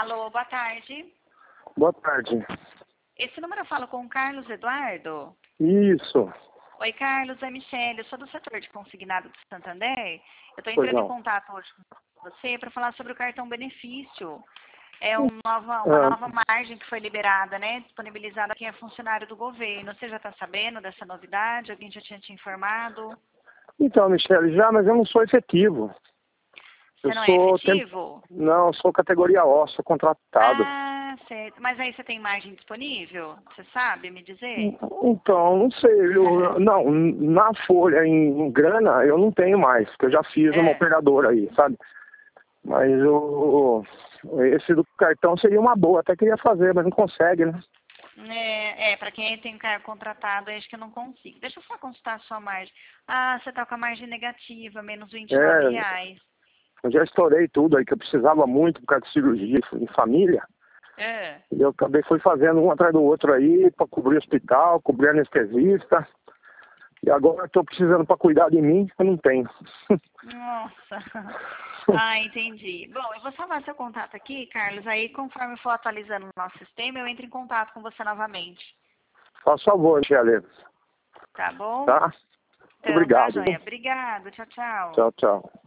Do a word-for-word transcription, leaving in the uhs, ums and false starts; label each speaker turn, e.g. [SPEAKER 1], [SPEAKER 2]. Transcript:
[SPEAKER 1] Alô, boa tarde.
[SPEAKER 2] Boa tarde.
[SPEAKER 1] Esse número eu falo com o Carlos Eduardo?
[SPEAKER 2] Isso.
[SPEAKER 1] Oi, Carlos, é Michele, eu sou do setor de consignado do Santander. Eu estou
[SPEAKER 2] Pois
[SPEAKER 1] entrando em
[SPEAKER 2] não.
[SPEAKER 1] contato hoje com você para falar sobre o cartão benefício. É um nova, uma
[SPEAKER 2] Ah,
[SPEAKER 1] nova margem que foi liberada, né? Disponibilizada a quem é funcionário do governo. Você já está sabendo dessa novidade? Alguém já tinha te informado?
[SPEAKER 2] então, Michele, já, mas eu não sou efetivo. Eu
[SPEAKER 1] Você não é
[SPEAKER 2] sou temp...
[SPEAKER 1] efetivo?
[SPEAKER 2] Não, eu sou categoria O, sou contratado.
[SPEAKER 1] Ah, certo. Mas aí você tem margem disponível? Você sabe me dizer?
[SPEAKER 2] Então, não sei. Eu... Não, na folha, em grana, eu não tenho mais, porque eu já fiz uma
[SPEAKER 1] É.
[SPEAKER 2] operadora aí, sabe? Mas o... esse do cartão seria uma boa, até queria fazer, mas não consegue, né?
[SPEAKER 1] É, é para quem tem cargo contratado, acho que eu não consigo. Deixa eu só consultar a sua margem. Ah, você está com a margem negativa, menos vinte e nove
[SPEAKER 2] É,
[SPEAKER 1] reais.
[SPEAKER 2] eu já estourei tudo aí, que eu precisava muito por causa de cirurgia em família.
[SPEAKER 1] É.
[SPEAKER 2] E eu acabei fui fazendo um atrás do outro aí, para cobrir hospital, cobrir anestesista. E agora estou precisando para cuidar de mim, eu não tenho.
[SPEAKER 1] Nossa. Ah, entendi. Bom, eu vou salvar seu contato aqui, Carlos. Aí, conforme for atualizando o nosso sistema, eu entro em contato com você novamente.
[SPEAKER 2] Faz favor, Michele.
[SPEAKER 1] Tá bom?
[SPEAKER 2] Tá? Muito
[SPEAKER 1] Então, tá,
[SPEAKER 2] obrigado.
[SPEAKER 1] joia. Obrigado. Tchau, tchau.
[SPEAKER 2] Tchau, tchau.